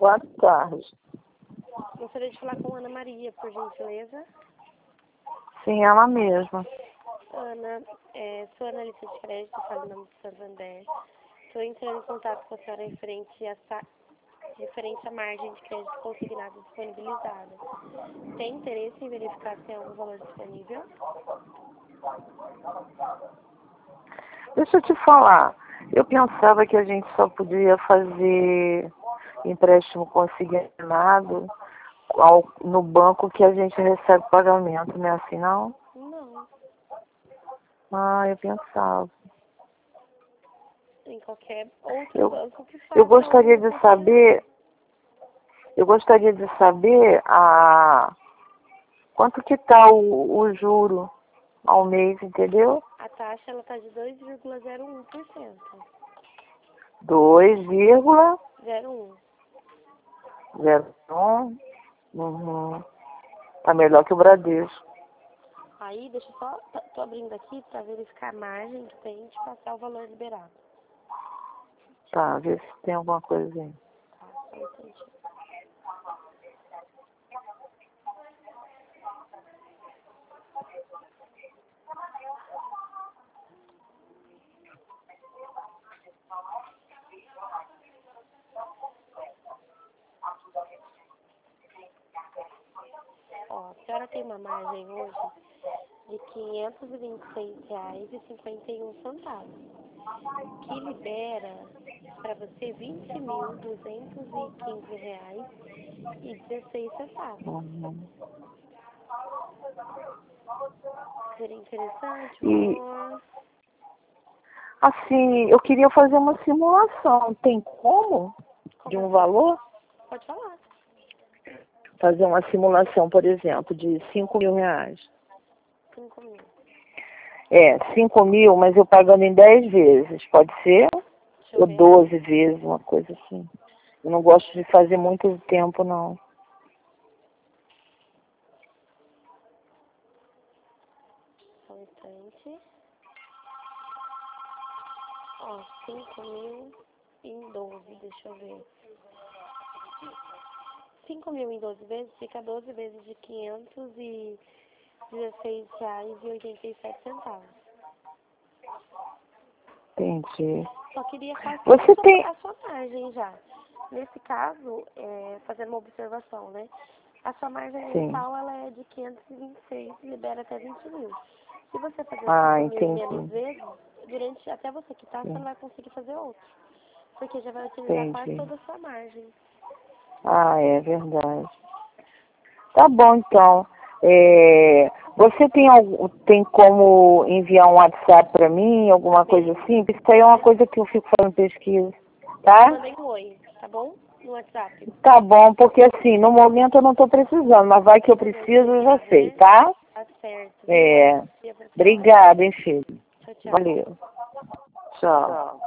Boa tarde. Gostaria de falar com Ana Maria, por gentileza. Sim, ela mesma. Ana, sou analista de crédito, falo em nome do Santander. Estou entrando em contato com a senhora referente à margem de crédito consignada disponibilizada. Tem interesse em verificar se tem algum valor disponível? Deixa eu te falar. Eu pensava que a gente só podia fazer empréstimo consignado no banco que a gente recebe pagamento, não é assim não? Não. Ah, eu pensava. Em qualquer outro banco que faça. Eu gostaria de saber quanto que tá o juro ao mês, entendeu? A taxa ela está de 2,01%. 2,01. 01. Uhum. Tá melhor que o Bradesco. Aí, deixa eu só, tô abrindo aqui para verificar a margem que tem de passar o valor liberado. Tá, vê se tem alguma coisinha. Tá, só um instantinho. Ó, a senhora tem uma margem hoje de R$ 526,51, que libera para você R$ 20.215,16. Uhum. Seria interessante, E, amor? assim, eu queria fazer uma simulação. Tem como? De um valor? Pode falar. Fazer uma simulação, por exemplo, de R$ 5.000. 5.000. 5.000, mas eu pagando em 10 vezes, pode ser? Deixa eu Ou ver. 12 vezes, uma coisa assim. Eu não gosto de fazer muito tempo, não. Só um instante. Ó, 5.000 em 12, deixa eu ver. 5.000 em 12 vezes fica 12 vezes de R$ 516,87. Entendi. Só queria passar Você tem... a sua margem já. Nesse caso, fazendo uma observação, né? A sua margem Sim. mensal ela é de 526, libera até 20.000. Se você fazer 5.000 em menos entendi. vezes, até você quitar, Sim. você não vai conseguir fazer outro. Porque já vai utilizar quase Entendi. toda a sua margem. Ah, é verdade. Tá bom, então. Você tem como enviar um WhatsApp para mim, alguma coisa assim? Porque isso aí é uma coisa que eu fico fazendo pesquisa, tá? Mandei um oi, tá bom? No WhatsApp. Tá bom, porque assim, no momento eu não tô precisando, mas vai que eu preciso, eu já sei, tá? Tá certo. Viu? Bom dia pra senhora. Obrigada, hein, filho. Tchau, tchau. Valeu. Tchau.